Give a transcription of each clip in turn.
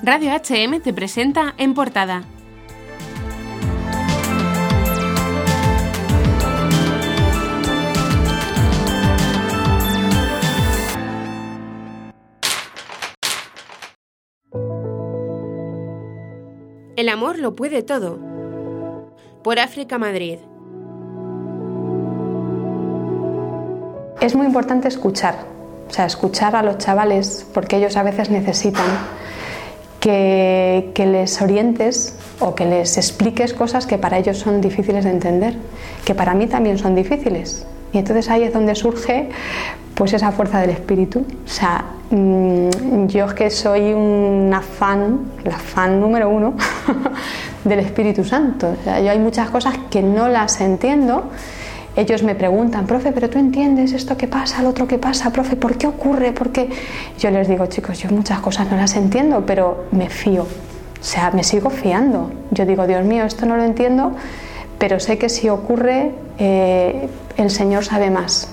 Radio HM te presenta En Portada. El amor lo puede todo. Por África Madrid. Es muy importante escuchar, escuchar a los chavales, porque ellos a veces necesitan que les orientes o que les expliques cosas que para ellos son difíciles de entender, que para mí también son difíciles. Y entonces ahí es donde surge pues esa fuerza del espíritu. Yo es que soy la fan número uno del Espíritu Santo. Yo hay muchas cosas que no las entiendo. Ellos me preguntan, profe, ¿pero tú entiendes esto que pasa, lo otro que pasa? Profe, ¿por qué ocurre? ¿Por qué? Yo les digo, chicos, yo muchas cosas no las entiendo, pero me fío. Me sigo fiando. Yo digo, Dios mío, esto no lo entiendo, pero sé que si ocurre, el Señor sabe más.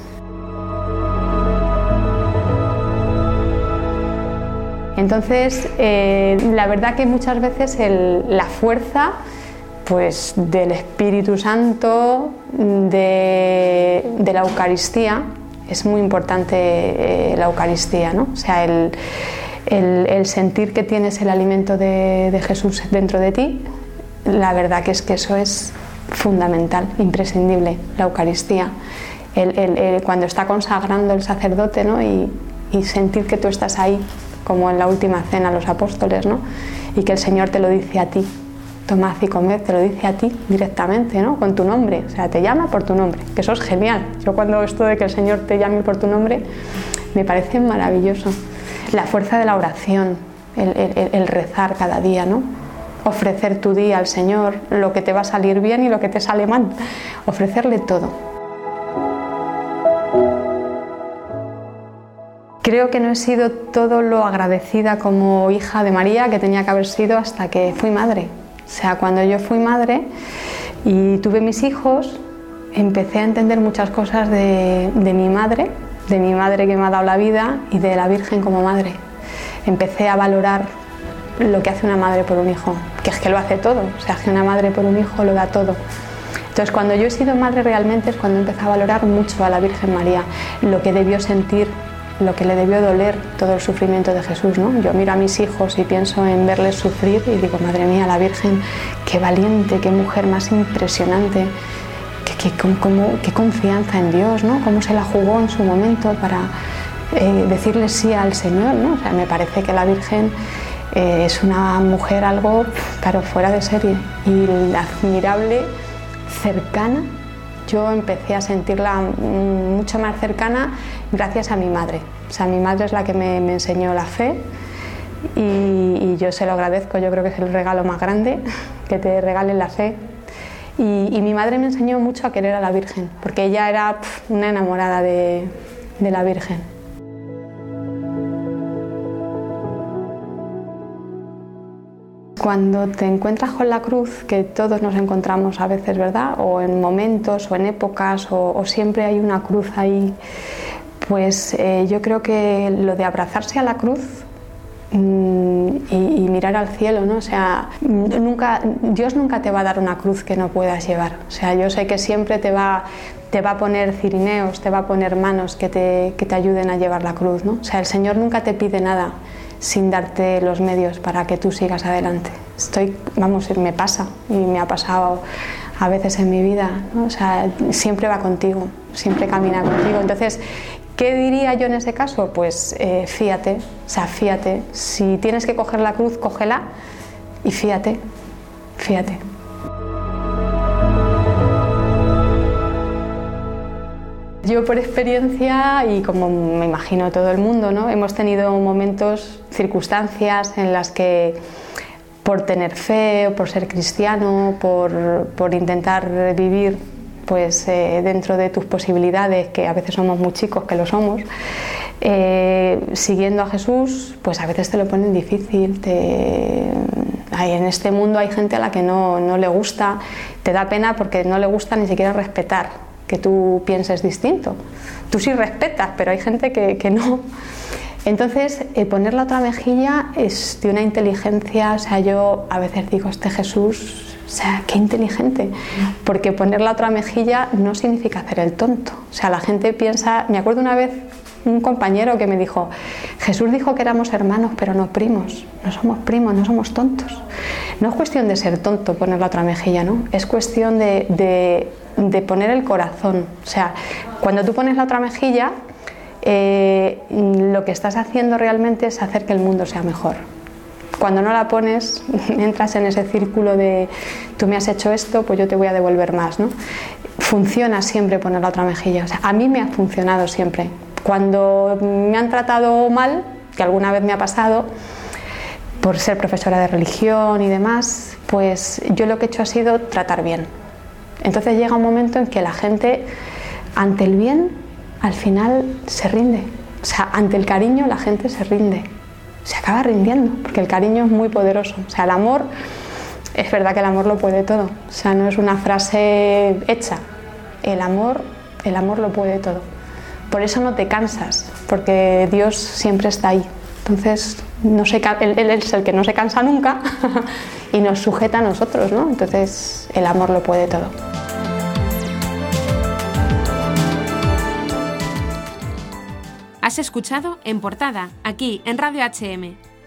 Entonces, la verdad que muchas veces la fuerza pues, del Espíritu Santo, de la Eucaristía, es muy importante la Eucaristía, ¿no? El sentir que tienes el alimento de Jesús dentro de ti, la verdad que eso es fundamental, imprescindible, la Eucaristía. Cuando está consagrando el sacerdote, ¿no? y sentir que tú estás ahí, como en la última cena los apóstoles, ¿no? Y que el Señor te lo dice a ti, tomad y comed, te lo dice a ti directamente, ¿no? Con tu nombre, te llama por tu nombre, que eso es genial. Yo cuando esto de que el Señor te llame por tu nombre, me parece maravilloso. La fuerza de la oración, el rezar cada día, ¿no? Ofrecer tu día al Señor, lo que te va a salir bien y lo que te sale mal, ofrecerle todo. Creo que no he sido todo lo agradecida como hija de María que tenía que haber sido hasta que fui madre. Cuando yo fui madre y tuve mis hijos, empecé a entender muchas cosas de mi madre que me ha dado la vida y de la Virgen como madre. Empecé a valorar lo que hace una madre por un hijo, que es que lo hace todo, que una madre por un hijo lo da todo. Entonces, cuando yo he sido madre realmente es cuando empecé a valorar mucho a la Virgen María, lo que debió sentir, lo que le debió doler todo el sufrimiento de Jesús, ¿no? Yo miro a mis hijos y pienso en verles sufrir y digo, madre mía, la Virgen, qué valiente, qué mujer más impresionante, qué confianza en Dios, ¿no? Cómo se la jugó en su momento para decirle sí al Señor, ¿no? Me parece que la Virgen es una mujer algo, claro, fuera de serie, y admirable, cercana. Yo empecé a sentirla mucho más cercana gracias a mi madre. Mi madre es la que me enseñó la fe y yo se lo agradezco. Yo creo que es el regalo más grande, que te regalen la fe. Y mi madre me enseñó mucho a querer a la Virgen, porque ella era una enamorada de la Virgen. Cuando te encuentras con la cruz, que todos nos encontramos a veces, ¿verdad? O en momentos o en épocas, o siempre hay una cruz ahí, pues yo creo que lo de abrazarse a la cruz y mirar al cielo, ¿no? Dios nunca te va a dar una cruz que no puedas llevar. Yo sé que siempre te va a poner cirineos, te va a poner manos que te ayuden a llevar la cruz, ¿no? El Señor nunca te pide nada sin darte los medios para que tú sigas adelante. Me pasa y me ha pasado a veces en mi vida, ¿no? Siempre va contigo, siempre camina contigo. Entonces, ¿qué diría yo en ese caso? Pues fíate, fíate. Si tienes que coger la cruz, cógela y fíate. Yo por experiencia, y como me imagino todo el mundo, ¿no? Hemos tenido momentos, circunstancias en las que por tener fe, por ser cristiano, por intentar vivir pues, dentro de tus posibilidades, que a veces somos muy chicos, que lo somos, siguiendo a Jesús, pues a veces te lo ponen difícil. En este mundo hay gente a la que no le gusta, te da pena porque no le gusta ni siquiera respetar que tú pienses distinto. Tú sí respetas, pero hay gente que no. Entonces, poner la otra mejilla es de una inteligencia, o sea, yo a veces digo, este Jesús, o sea, qué inteligente, porque poner la otra mejilla no significa hacer el tonto. O sea, la gente piensa, me acuerdo una vez un compañero que me dijo, Jesús dijo que éramos hermanos, pero no primos, no somos primos, no somos tontos. No es cuestión de ser tonto poner la otra mejilla, ¿no? Es cuestión de poner el corazón. O sea, cuando tú pones la otra mejilla, lo que estás haciendo realmente es hacer que el mundo sea mejor. Cuando no la pones, entras en ese círculo de tú me has hecho esto, pues yo te voy a devolver más, ¿no? Funciona siempre poner la otra mejilla. O sea, a mí me ha funcionado siempre. Cuando me han tratado mal, que alguna vez me ha pasado, por ser profesora de religión y demás, pues yo lo que he hecho ha sido tratar bien. Entonces llega un momento en que la gente, ante el bien, al final se rinde. O sea, ante el cariño la gente se rinde. Se acaba rindiendo, porque el cariño es muy poderoso. O sea, el amor, es verdad que el amor lo puede todo. O sea, no es una frase hecha. El amor lo puede todo. Por eso no te cansas, porque Dios siempre está ahí. Entonces, Él es el que no se cansa nunca y nos sujeta a nosotros, ¿no? Entonces, el amor lo puede todo. Has escuchado En Portada, aquí en Radio HM.